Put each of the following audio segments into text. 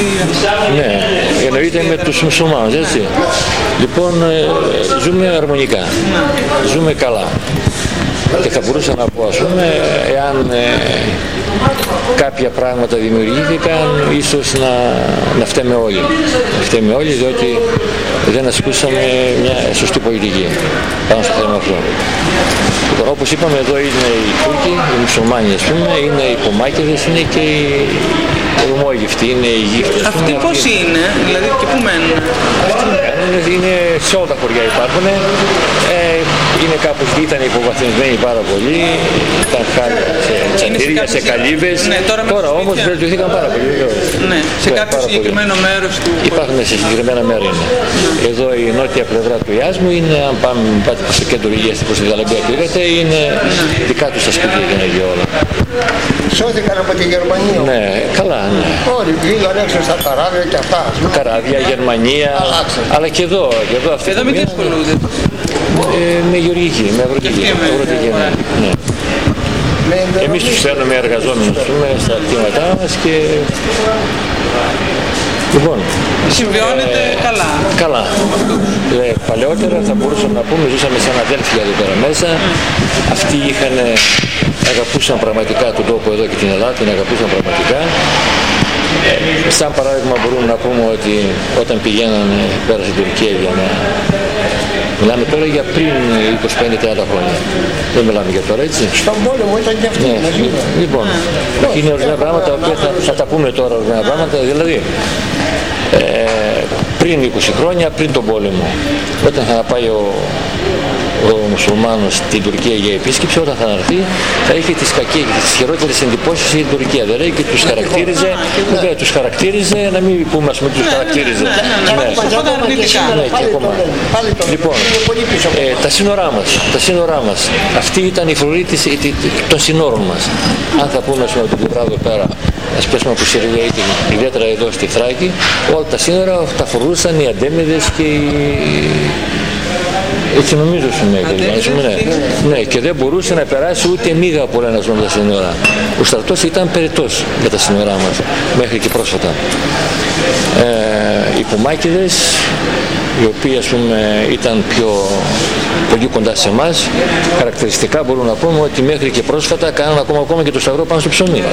δηλαδή. Ναι, εννοείται με τους μουσουλμάνους, έτσι. Λοιπόν, ζούμε αρμονικά, ζούμε καλά. Και θα μπορούσα να πω, ας πούμε, εάν κάποια πράγματα δημιουργήθηκαν, ίσως να φταίμε όλοι. Να φταίμε όλοι, διότι δεν ασκούσαμε μια σωστή πολιτική πάνω στο θέμα αυτό. Τώρα, όπως είπαμε, εδώ είναι οι Τούρκοι, οι μουσουλμάνοι, ας πούμε, είναι οι Κομάκηδες, είναι και οι Ρωμόγυφτοι, είναι οι Γύφτες. Αυτοί πώς είναι, δηλαδή και πού μένουν? Είναι σε όλα τα χωριά υπάρχουν. Είναι κάπως, ήταν υποβαθμισμένοι πάρα πολύ, ήταν χάρη σε τσαντήρια, σε καλύβες. Ναι, τώρα όμως βελτιωθήκαν πάρα πολύ. Ναι, σε κάποιο συγκεκριμένο μέρος του. Υπάρχουν σε συγκεκριμένα μέρη. Εδώ η νότια πλευρά του Ιάσμου είναι, αν πάτε προς το κέντρο Υγείας, προς τη Γαλαμπία που είδατε, είναι δικά τους τα σπίτια για να γίνει όλα. Σώθηκαν από τη Γερμανία. Ναι, καλά, ναι. Όλοι βγήκαν έξω στα καράβια και αυτά. Καράβια, Γερμανία, αλλά και εδώ. Εδώ με τι ασχολούνται? Με γεωργική, με αγροτική. Ναι. Εμείς τους φέρνουμε εργαζόμενους στα κτήματά μας και... Λοιπόν, συμβιώνεται καλά. Καλά. Παλαιότερα θα μπορούσαμε να πούμε, ζούσαμε σαν αδέλφια εδώ πέρα μέσα. Αυτοί αγαπούσαν πραγματικά τον τόπο εδώ και την Ελλάδα, την αγαπούσαν πραγματικά. Σαν παράδειγμα μπορούμε να πούμε ότι όταν πηγαίνανε πέρα στην Τουρκία για να... Μιλάμε τώρα για πριν 25-30 χρόνια. Δεν μιλάμε για τώρα, έτσι. Στον πόλεμο ήταν και αυτοί. Ναι. Λοιπόν, είναι ορισμένα πράγματα που θα τα πούμε τώρα, ορισμένα πράγματα. Δηλαδή, πριν 20 χρόνια, πριν τον πόλεμο, όταν θα πάει ο μουσουλμάνος στην Τουρκία για επίσκεψη, όταν θα έρθει, θα είχε τις κακές και τις χειρότερες εντυπώσεις για την Τουρκία. Δηλαδή και τους χαρακτήριζε, να μην πούμε ας πούμε τους χαρακτήριζε. Ναι, και ακόμα. Λοιπόν, τα σύνορά μας, αυτή ήταν η φρουρή των συνόρων μας. Αν θα πούμε από την πλευρά εδώ πέρα, ας πούμε από Σερβία, ιδιαίτερα εδώ στη Θράκη, όλα τα σύνορα τα φορούσαν οι αντέμιδες και οι... Έτσι νομίζω ναι, και δεν μπορούσε να περάσει ούτε μίγα από ένας νόμος τα σύνορα. Ο στρατός ήταν περιττός για τα σύνορά μας, μέχρι και πρόσφατα. Οι Κομάκηδες, οι οποίοι ας πούμε ήταν πολύ κοντά σε εμάς, χαρακτηριστικά μπορούμε να πούμε ότι μέχρι και πρόσφατα κάναν ακόμα και το σταυρό πάνω στο ψωμί.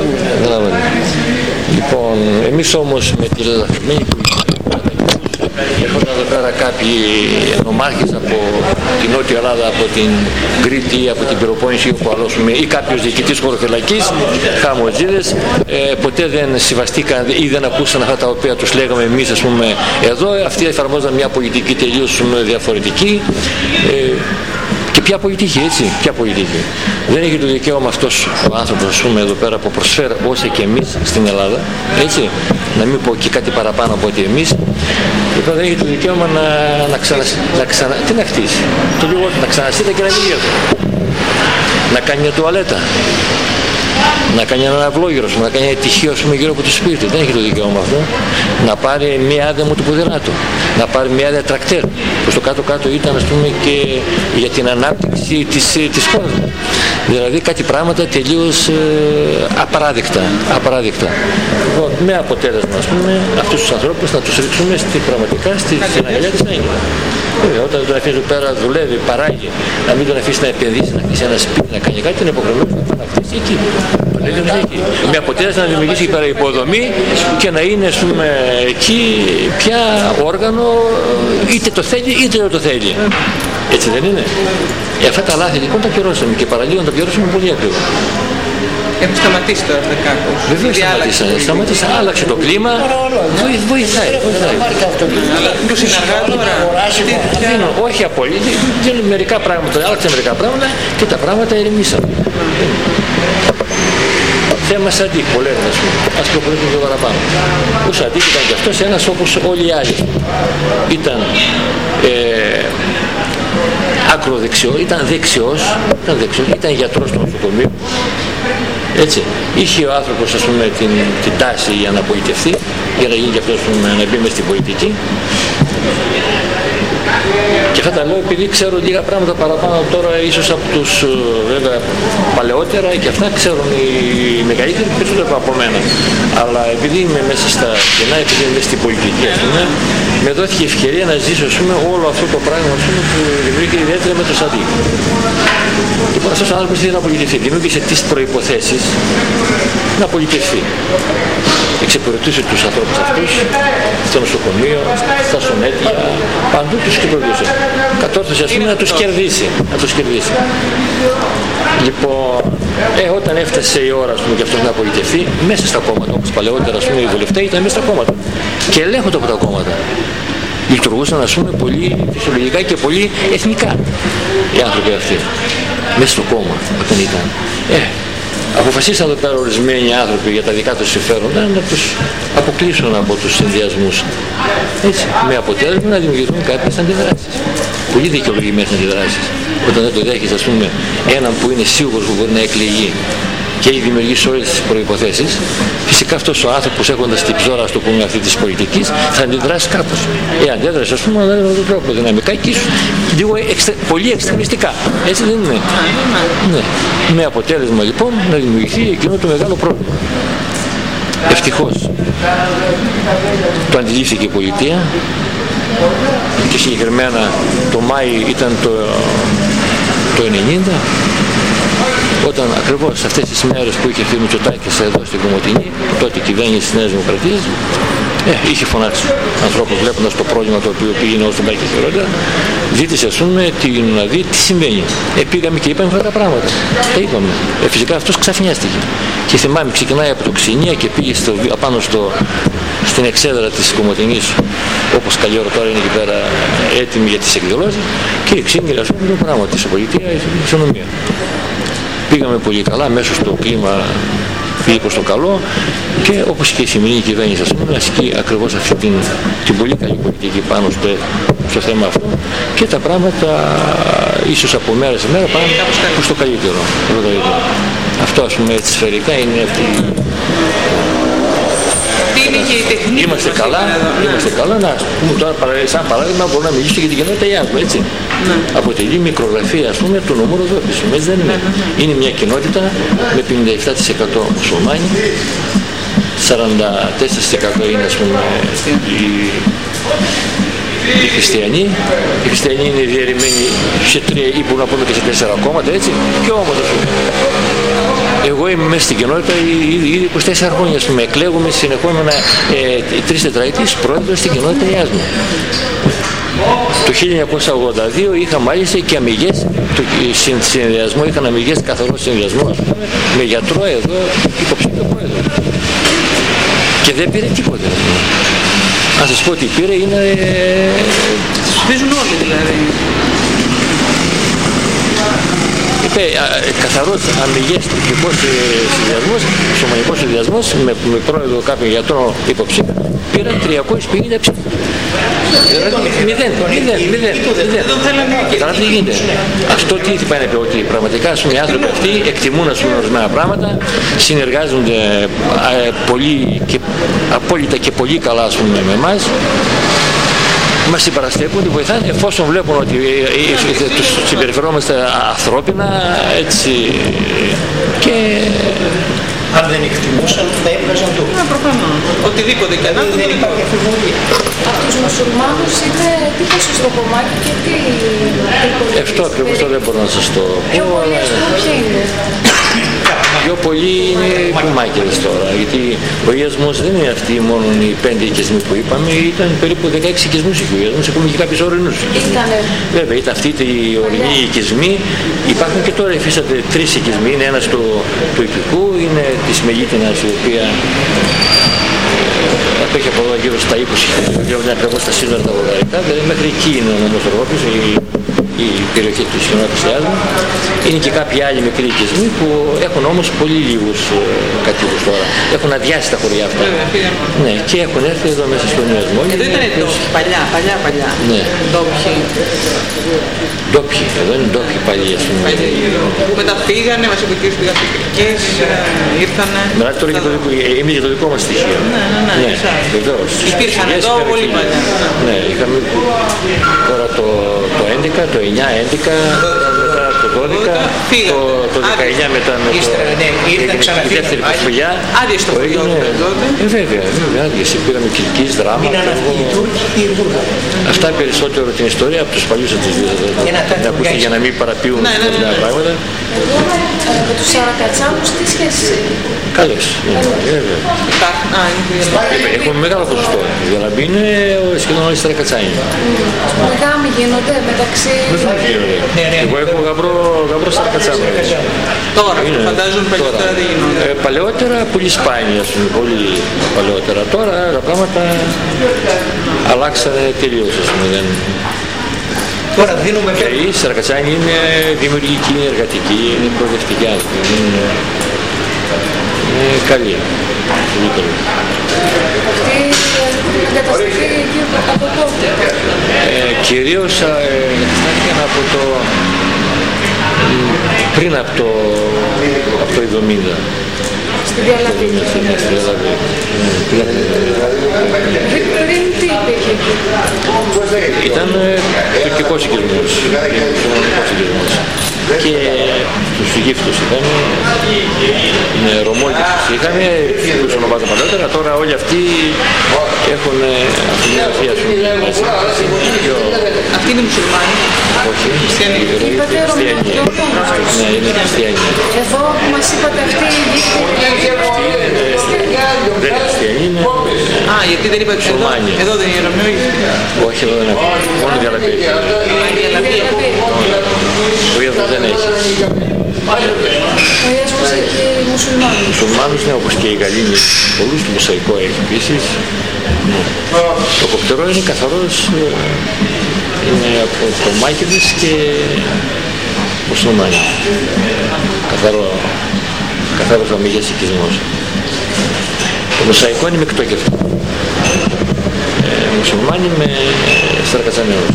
Λοιπόν, εμείς όμως με τη λελαφερμένη έρχονταν εδώ πέρα κάποιοι νομάρχες από την Νότια Ελλάδα, από την Κρήτη, από την Πελοπόννησο ή κάποιος διοικητής χωροφυλακής, χαμοτζίδες, ποτέ δεν συμβαστήκαν ή δεν ακούσαν αυτά τα οποία τους λέγαμε εμείς, ας πούμε, εδώ. Αυτοί εφαρμόζαν μια πολιτική τελείως διαφορετική. Και ποια πολιτική, έτσι, ποια πολιτική. Δεν έχει το δικαίωμα αυτός ο άνθρωπος, ας πούμε, εδώ πέρα που προσφέρει όσα και εμείς στην Ελλάδα, έτσι, να μην πω και κάτι παραπάνω από ότι εμείς, λοιπόν δεν έχει το δικαίωμα τι να χτίσει, το λίγο να ξαναστείτε και να μην έρθει, να κάνει μια τουαλέτα, να κάνει έναν αυλόγυρο, να κάνει ένα τυχείο γύρω από το σπίτι. Δεν έχει το δικαίωμα αυτό. Να πάρει μια άδεια του ποδηλάτου, να πάρει μια άδεια τρακτέρ. Προς το κάτω-κάτω ήταν, ας πούμε, και για την ανάπτυξη της χώρας. Δηλαδή κάτι πράγματα τελείως απαράδεκτα. Λοιπόν, με αποτέλεσμα, ας πούμε, αυτούς τους ανθρώπους να τους ρίξουμε πραγματικά στην αγκαλιά της Άγγελας. Όταν τον αφήσει πέρα, δουλεύει, παράγει, να μην τον αφήσει να επενδύσει, να αφήσει ένα σπίτι, να κάνει κάτι, είναι υποχρεωμένος να χτίσει εκεί. Με αποτέλεσμα να δημιουργήσει εκεί πέρα υποδομή και να είναι, ας πούμε, εκεί πια όργανο, είτε το θέλει είτε δεν το θέλει. Έτσι δεν είναι? Αυτά τα λάθη λοιπόν τα πληρώσαμε και παραλίγο να τα πληρώσουμε πολύ ακριβά. Έχουν σταματήσει τώρα κάπως? Βεβαίως σταμάτησαν, άλλαξε το κλίμα, βοηθάει. Μήπως είναι αργά τώρα? Όχι απόλυτα, μερικά πράγματα, άλλαξαν μερικά πράγματα και τα πράγματα ηρεμήσαν. Θέμα Σαντίκ, που λένε, ας προχωρήσουμε πιο παραπάνω. Ο Σαντίκ ήταν και αυτός ένας όπως όλοι οι άλλοι. Ήταν ακροδεξιός, ήταν δεξιός, ήταν γιατρός του νοσοκομείου. Έτσι, είχε ο άνθρωπος, ας πούμε, την τάση για να πολιτευτεί, για να γίνει και αυτός να μπει μες στην πολιτική. Και αυτά τα λέω επειδή ξέρω λίγα πράγματα παραπάνω τώρα, ίσως από τους βέβαια παλαιότερα, και αυτά ξέρουν οι μεγαλύτεροι περισσότερο από μένα. Αλλά επειδή είμαι μέσα στα κενά, επειδή είμαι στην πολιτική, ας πούμε, με δόθηκε ευκαιρία να ζήσω, ας πούμε, όλο αυτό το πράγμα, ας πούμε, που δημιουργήθηκε ιδιαίτερα με το Σαντί. Λοιπόν, αυτός ο άνθρωπος θέλει να πολιτευτεί. Δημιούργησε τις προϋποθέσεις να πολιτευτεί. Εξυπηρετούσε τους ανθρώπους αυτούς στο νοσοκομείο, στα σωμέτια, παντού τους εξυπηρετούσε. Κατόρθωσε, ας πούμε, να τους κερδίσει. Λοιπόν, όταν έφτασε η ώρα, ας πούμε, και αυτός να πολιτευτεί, μέσα στα κόμματα, όπως παλαιότερα, ας πούμε, οι βουλευτές ήταν μέσα στα κόμματα και ελέγχονται από τα κόμματα. Λειτουργούσαν, ας πούμε, πολύ φυσιολογικά και πολύ εθνικά οι άνθρωποι αυτοί. Μέσα στο κόμμα όταν ήταν. Αποφασίσαν εδώ πέρα ορισμένοι άνθρωποι για τα δικά τους συμφέροντα να τους αποκλείσουν από τους συνδυασμούς. Έτσι, με αποτέλεσμα να δημιουργηθούν κάποιες αντιδράσεις. Πολύ δικαιολογημένες αντιδράσεις. Όταν δεν το δέχεις, ας πούμε, έναν που είναι σίγουρος που μπορεί να εκλεγεί και έχει δημιουργήσει όλες τις προϋποθέσεις, φυσικά αυτός ο άνθρωπος, έχοντας την ψώρα, ας το πούμε, αυτή της πολιτικής, θα αντιδράσει κάπως. Αντέδρασε, ας πούμε, με τον τρόπο δυναμικά και ίσως λίγο πολύ εξτρεμιστικά. Έτσι δεν είναι? Ναι. Με αποτέλεσμα λοιπόν να δημιουργηθεί εκείνο το μεγάλο πρόβλημα. Ευτυχώς το αντιλήφθηκε η πολιτεία και συγκεκριμένα το Μάη ήταν το 90, όταν ακριβώς σε αυτές τις μέρες που είχε έρθει ο Μητσοτάκης εδώ στην Κομοτηνή, τότε η κυβέρνηση της Νέας Δημοκρατίας, είχε φωνάξει ανθρώπους βλέποντας το πρόβλημα το οποίο πήγαινε όσο πάει και χειρότερα, ζήτησε, ας πούμε, να δει τι συμβαίνει. Πήγαμε και είπαμε αυτά τα πράγματα. Τα είπαμε. Φυσικά αυτός ξαφνιάστηκε. Και θυμάμαι, ξεκινάει από το Ξυνία και πήγε απάνω στην εξέδρα της Κομοτηνής, όπως καλή ώρα τώρα είναι εκεί πέρα έτοιμη για τις εκδηλώσεις, και εξήγηλε, ας πούμε, το πράγμα της πολιτεία, η φυσιονομία. Πήγαμε πολύ καλά, μέσα στο κλίμα πήγε προς το καλό, και όπως και η σημερινή κυβέρνηση, ας πούμε, ασκεί ακριβώς αυτή την πολύ καλή πολιτική πάνω στο θέμα αυτό, και τα πράγματα ίσως από μέρα σε μέρα πάνε προς το καλύτερο. Αυτό, ας πούμε, έτσι σφαιρικά είναι αυτή. Είμαστε καλά, να πούμε τώρα, σαν παράδειγμα, μπορώ να μιλήσω για την κοινότητα Ιάσμου, έτσι. Ναι. Αποτελεί μικρογραφία, ας πούμε, του νομού Ροδόπης, έτσι δεν είναι? Είναι μια κοινότητα με 57% μουσουλμάνοι, 44% είναι, ας πούμε, οι χριστιανοί. Οι χριστιανοί είναι διαιρεμένοι σε 3 ή μπορούμε να πούμε και σε 4 κόμματα, έτσι. Και όμως, ας πούμε, εγώ είμαι μέσα στην κοινότητα ήδη 24 χρόνια, ας πούμε, εκλέγουμε συνεχόμενα 3 τετραετίες πρόεδρος στην κοινότητα Ιάσμου. Το 1982 είχα μάλιστα και αμυγές συνδυασμό, είχαν αμυγές καθαρό συνδυασμό, ας πούμε, με γιατρό εδώ υποψήφιο πρόεδρο. Και δεν πήρε τίποτα. Αν σας πω ότι πήρε είναι... Σφίζουν όλοι δηλαδή. Είπε καθαρός αμυγές τυπικός συνδυασμός, σωματικός συνδυασμός, με πρόεδρο κάποιον γιατρό υποψήφιο, πήραν 350 ψήφους. Μηδέν. Τώρα τι γίνεται? Αυτό τι πάει να πει? Ότι πραγματικά, ας πούμε, οι άνθρωποι αυτοί εκτιμούν, ας πούμε, ορισμένα πράγματα, συνεργάζονται πολύ και απόλυτα και πολύ καλά, ας πούμε, με εμάς. Μας συμπαραστέκουν, τη βοηθάνε, εφόσον βλέπουν ότι τους συμπεριφερόμαστε ανθρώπινα, έτσι, και... Αν δεν εκτιμούσαν, θα έβγαζαν το. Προφανώς. Οτιδήποτε και να δεν υπάρχει αφιβολία. Από τους μουσουλμάνους είναι τι ποσοστό κομμάτι και τι... Αυτό ακριβώς δεν μπορώ να σας το πω. Πιο πολύ, ας πούμε, ποια είναι? Πιο πολύ είναι κουμάκιδες τώρα, γιατί ο Ιασμός δεν είναι αυτοί μόνο οι 5 οικισμοί που είπαμε, ήταν περίπου 16 οικισμούς ο Ιασμός, έχουμε και κάποιους ορεινούς οικισμούς. Βέβαια, ήταν αυτοί οι ορεινοί οικισμοί, υπάρχουν και τώρα υφίστανται 3 οικισμοί, είναι ένας του Ιππικού, είναι της Μεγίτινας, η οποία απέχει από εδώ γύρω στα 20 χιλιόμετρα, ακριβώς στα σύνορα τα βουλγαρικά, δηλαδή μέχρι εκεί είναι ο νομός Ρόδης, η περιοχή του κοινότητας Ιάσμου. Είναι και κάποιοι άλλοι μικροί οικισμοί που έχουν όμως πολύ λίγους κατοίκους τώρα. έχουν αδειάσει τα χωριά αυτά. Ναι, και έχουν έρθει εδώ μέσα στον Ιασμό. Εδώ ήταν ντόπιοι, παλιά. Ναι. Ντόπιοι, εδώ είναι ντόπιοι παλιοί, ας πούμε. Που μετά φύγανε, μας είπε και πήγαν φοιτητικές, ήρθανε. Μιλάτε τώρα είναι για το δικό μας στοιχείο. Ναι, βεβαίως. Υπήρχαν εδώ πολύ παλιά. Ναι, είχαμε τώρα το 11, το 9, 11, μετά το 12, το 19 μετά με τη δεύτερη προσφυγιά. Άδειες το χωριό τότε. Βέβαια, άδειες. Πήραμε Κιλκής, Δράμα. Αυτά περισσότερο την ιστορία από τους παλιούς θα τις ακούσει για να μην παραποιούν τα πράγματα. Με τους Σαρακατσάνους τι σχέση έχει? Καλώς, βέβαια. Έχουμε μεγάλο ποσοστό. Η Γαλαμπή είναι σχεδόν όλοι Σαρακατσάνοι. Γάμοι γίνονται μεταξύ... Εγώ έχω γαμπρό Σαρακατσάνο. Τώρα, φαντάζομαι παλιότερα δεν γίνονται. Παλαιότερα πολύ σπάνια, πολύ παλαιότερα. Τώρα τα πράγματα αλλάξανε τελείως, ας πούμε. Τώρα δίνουμε οι Σαρακατσάνοι είναι δημιουργικοί, είναι εργατικοί, είναι προοδευτικοί άνθρωποι. Είναι καλή. Πολύ καλή. Αυτή η εγκατασταθεί εκεί από πότε? Κυρίως εγκαταστάθηκαν από το... πριν από το 70. Στη Διαλαβή. Πριν τι υπήρχε εκεί? Ήταν τουρκικός οικισμός. Και τους γύφτους ήταν, Ρωμόλτες τους είχαμε, τους ονομάζω παλαιότερα, τώρα όλοι αυτοί έχουν αφιλιωθεί, ας πούμε. Αυτοί είναι μουσουλμάνοι. Όχι, είπατε Ρωμαιοορθόδοξους. Ναι, είναι χριστιανοί. Εδώ που μας είπατε αυτοί οι γύφτοι δεν είναι χριστιανοί, είναι γιατί δεν είπατε εδώ δεν είναι Ρωμαίοι. όχι, εδώ δεν είναι, μόνο η Γαλαμπή. Ο Ιασμός δεν έχει. Ο Ιασμός έχει μουσουλμάνους. Μουσουλμάνους, ναι, όπως και οι Γαλλίνοι, πολλούς, το Μοσαϊκό έχει επίσης. Το κοπτερό είναι καθαρός, είναι από το Μάκεδες και μουσουλμάνοι. Καθαρός αμυγές οικισμός. Το Μοσαϊκό είναι μεικτόκεφαλο. Μουσουλμάνοι με Σαρακατσαναίους.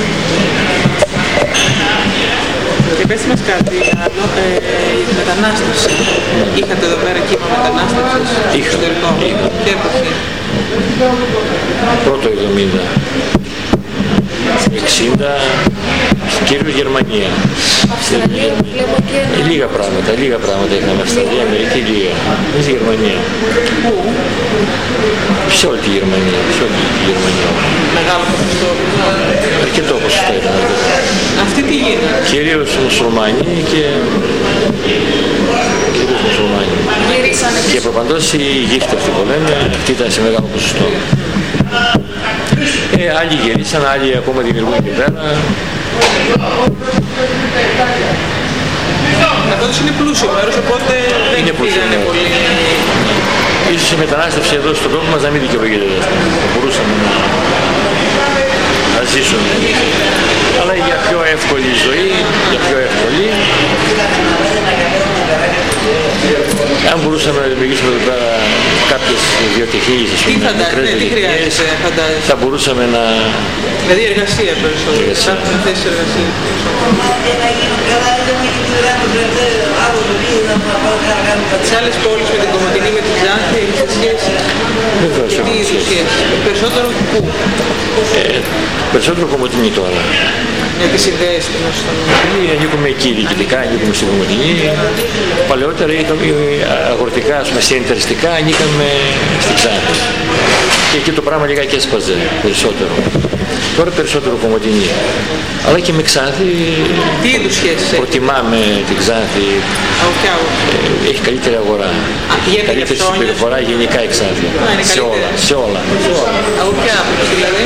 Και πες μας κάτι άλλο, η μετανάστευση. Είχατε εδώ πέρα κύμα μετανάστευσης? Είχα. Τι έπαθε? Πρώτο 70. 60, κυρίως Γερμανία. Αυστραλία, βλέπω και... Λίγα πράγματα είχαμε. Αυστραλία, Αμερική, λίγα. Εμείς Γερμανία. Σε όλη τη Γερμανία. Μεγάλο ποσοστό. Αρκετό ποσοστό ήταν. Αυτοί τι γίνεται? Κυρίως μουσουλμάνοι και... Και προπαντός οι γύφτοι αυτοί που λέμε, αυτοί ήταν σε μεγάλο ποσοστό. Άλλοι γυρίσαν, άλλοι ακόμα δημιουργούν και πέρα. Καθώς είναι πλούσιο μέρος, οπότε δεν πήγανε πολύ. Ίσως η μετανάστευση εδώ στον τόπο μας να μην δικαιολογείται. Μπορούσαμε να ζήσουμε. Αλλά για πιο εύκολη ζωή, αν μπορούσαμε να δημιουργήσουμε εδώ πέρα κάποιες ιδιοτυχίες, τι χρειάζεται, θα μπορούσαμε να... Δηλαδή εργασία περισσότερο, υπάρχουν θέσεις εργασίας. Τις άλλες πόλεις με την Κομοτηνή, με την Ξάνθη, έχετε σχέση? Τι είδους σχέση? Περισσότερο πού? Περισσότερο Κομοτηνή τώρα. Για τις ιδέες του στον... Ανήκουμε εκεί διοικητικά, ανήκουμε στην Κομοτηνή. Παλαιότερα αγροτικά, συνεταιριστικά ανήκαμε στην Ξάνθη. Και εκεί το πράγμα λιγάκι έσπαζε περισσότερο. Τώρα περισσότερο Κομοτηνή. Αλλά και με Ξάνθη προτιμάμε την Ξάνθη. Έχει καλύτερη αγορά. Καλύτερη συμπεριφορά γενικά η Ξάνθη. Σε όλα. Από ποια άποψη δηλαδή?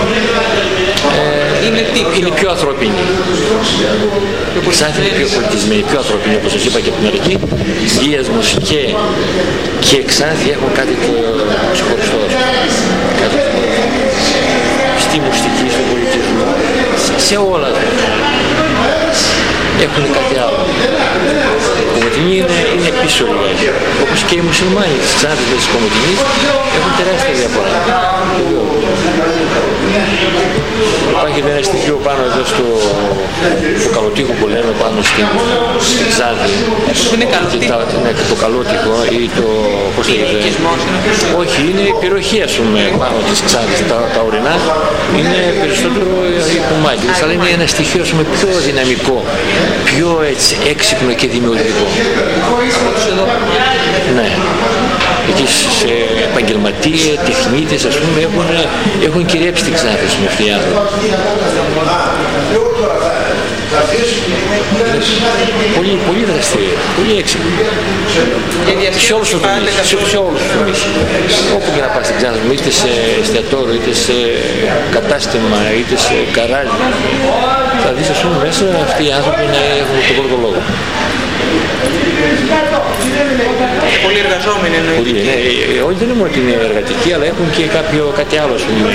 Είναι πιο ανθρώπινη. Η Ξάνθη είναι πιο πολιτισμένη, πιο ανθρώπινη, όπως σας είπα και από την αρχή. Οι Ιασμός και η Ξάνθη έχουν κάτι ξεχωριστό. Στη μουστική, στον πολιτισμό, σε όλα έχουν κάτι άλλο. Κομοτηνοί είναι πίσω λιγάκι. Όπως και οι μουσουλμάνοι της Ξάνθης με τις Κομοτηνείς έχουν τεράστια διαφορά. Υπάρχει ένα στοιχείο πάνω εδώ στο καλοτήχο που λέμε πάνω στην Ξάνθη. Είναι καλοτήχο. Ναι, το καλότυχο ή το... πώς λέγεται. Όχι, είναι η περιοχή ας πούμε πάνω της Ξάνθης. Τα ορεινά είναι περισσότερο οι κουμάκες, αλλά είναι ένα στοιχείο ας πούμε πιο δυναμικό, πιο έτσι έξυπνο και δημιουργικό. Ναι. Εκεί σε επαγγελματίες, τεχνίτες ας πούμε έχουν κυριεύσει την Ξάνθη με αυτοί οι άνθρωποι. Πολύ δραστηρία, πολύ έξυπνη. Σε όλους τους τομείς. Όπου και να πας στην Ξάνθη, είτε σε εστιατόριο, είτε σε κατάστημα, είτε σε καράζι, θα δεις ας πούμε μέσα αυτοί οι άνθρωποι να έχουν τον πρώτο λόγο. Πολύ εργαζόμενοι εννοείται. Πολύ, ναι. Όχι, δεν είναι μόνο ότι είναι εργατικοί, αλλά έχουν και κάτι άλλο ας πούμε.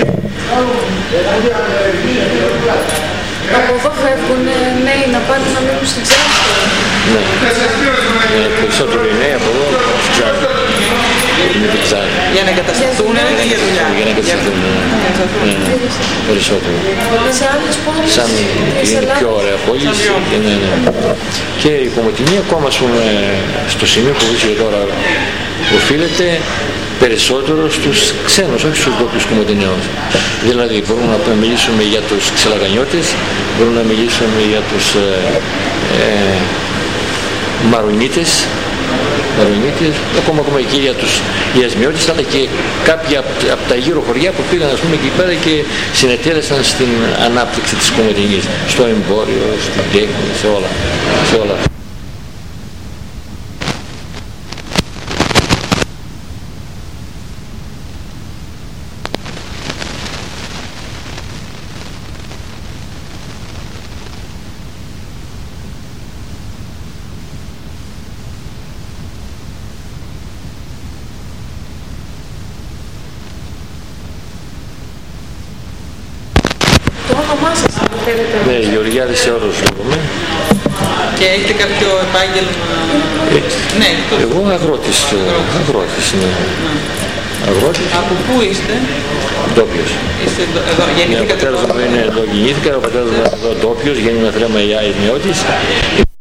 Από εδώ φεύγουν νέοι να πάνε να μείνουν στην Ξάνθη. Ναι. Περισσότερο οι νέοι από εδώ στην Ξάνθη. Είναι την Ξάνθη. Για να εγκατασταθούν ή για δουλειά. Για να εγκατασταθούν, ναι. Περισσότερο. Σε άλλες πόλεις. Σαν είναι πιο ωραία πόλη. Και η Κομοτηνή ακόμα στο σημείο που βρίσκεται τώρα οφείλεται περισσότερο στους ξένους, όχι στους ντόπιους Κομοτηναίους. Δηλαδή μπορούμε να μιλήσουμε για τους Ξελαγανιώτες, μπορούμε να μιλήσουμε για τους Μαρονίτες, ακόμα και για τους Ιασμιώτες, αλλά και κάποια από τα γύρω χωριά που πήγαν ας πούμε εκεί πέρα και συνετέλεσαν στην ανάπτυξη της Κομοτηνής, στο εμπόριο, στην τέχνη, σε όλα. Το όνομά σας αναφέρετε. Ναι, Γεωργιάδης Εώρος λέγομαι. Και έχετε κάποιο επάγγελμα? Ναι. Εγώ αγρότης, ναι. Αγρότης. Από πού είστε? Ντόπιος. Είστε εδώ, γεννηθήκατε Ο πατέρας μου είναι εδώ, γεννήθηκα, ο πατέρας μου είναι εδώ ντόπιος, γέννημα θρέμα Ιαισμιώτης.